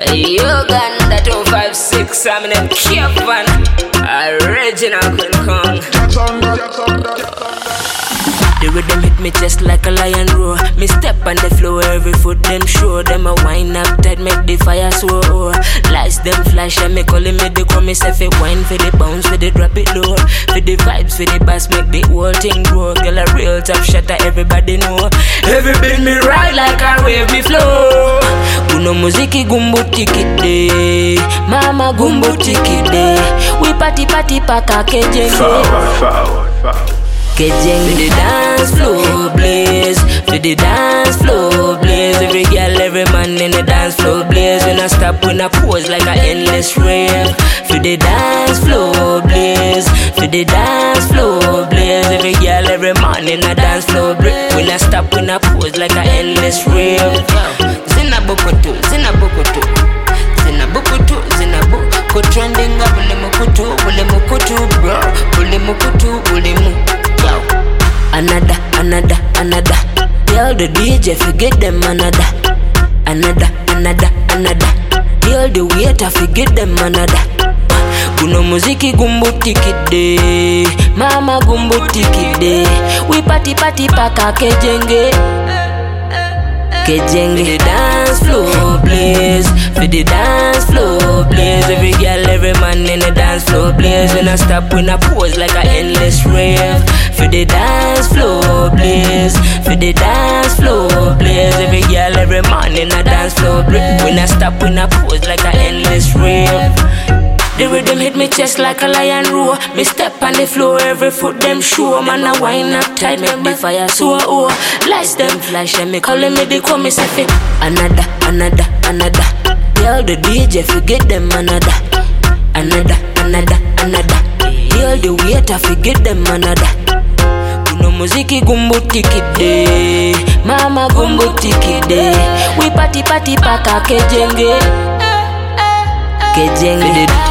Uganda 256, I'm in a Kevin. Original Queen Kong. The rhythm hit me just like a lion roar. Me step on the floor, every foot them sure. Them a wind up tight, make the fire soar. Lights them flash and me calling me the call me say fi wine for the bounce, for the drop it low. For the vibes, for the bass, make the whole thing grow. Girl a real top shatter, everybody know. Every beat me ride like a wave me flow. Kuno muziki gumbo tikide, mama gumbo tikide. We party paka kejenge. Forward. Kejeng for the dance floor blaze, for the dance floor blaze. Every girl, every man in the dance floor blaze. When I stop, when I pose like an endless rave. For the dance floor blaze, for the dance floor blaze. Every girl, every man in the dance floor blaze. When I stop, when I pose like an endless rave. Zinabukutu, zinabukutu, zinabukutu, zinabukutu. Trending up, ulimukutu, bro. Ulimukutu. Another. Tell the DJ forget them another. Tell the waiter forget them another. Kuno muziki gumbo tikide, mama gumbo tikide. We party paka kejenge. Kejenge. The dance floor blaze, for the dance floor blaze. Every girl, every man in the dance floor blaze. When I stop, when I pose like an endless rave. For the dance floor blaze, for the dance floor blaze. Every girl, every man in the dance floor blaze. When I stop, when I pose like an endless rave. The rhythm hit me chest like a lion roar. Me step on the floor, every foot them sure. Man I wind up tight, make the fire soar. Lights them flash and me calling me the call me say fit. Another. Tell the DJ forget them another. Tell the waiter forget them another. Kuno muziki gumbo tikide, mama gumbo tikide. We party paka kejenge. Kejenge.